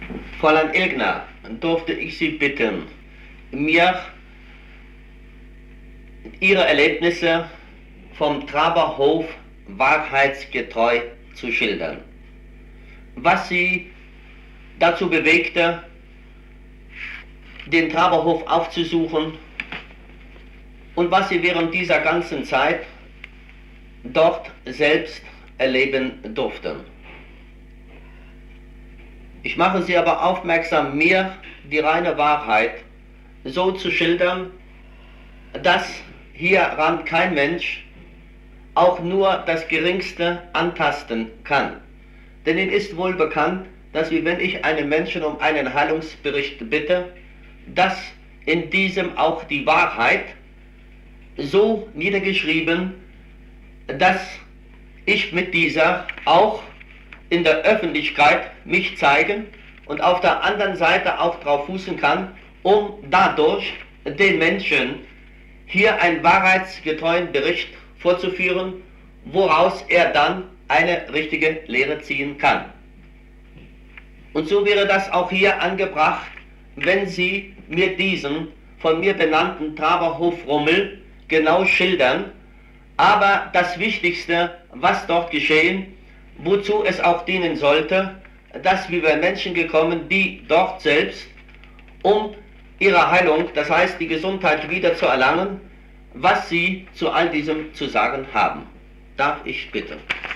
Fräulein Ilgner, durfte ich Sie bitten, mir Ihre Erlebnisse vom Traberhof wahrheitsgetreu zu schildern. Was Sie dazu bewegte, den Traberhof aufzusuchen und was Sie während dieser ganzen Zeit dort selbst erleben durften. Ich mache Sie aber aufmerksam, mir die reine Wahrheit so zu schildern, dass hieran kein Mensch auch nur das Geringste antasten kann. Denn Ihnen ist wohl bekannt, dass wie wenn ich einen Menschen um einen Heilungsbericht bitte, dass in diesem auch die Wahrheit so niedergeschrieben, dass ich mit dieser auch in der Öffentlichkeit mich zeigen und auf der anderen Seite auch drauf fußen kann, um dadurch den Menschen hier einen wahrheitsgetreuen Bericht vorzuführen, woraus er dann eine richtige Lehre ziehen kann. Und so wäre das auch hier angebracht, wenn Sie mir diesen von mir benannten Traberhof-Rummel genau schildern, aber das Wichtigste, was dort geschehen, wozu es auch dienen sollte, dass wir Menschen gekommen, die dort selbst, um ihre Heilung, das heißt die Gesundheit wieder zu erlangen, was sie zu all diesem zu sagen haben. Darf ich bitten?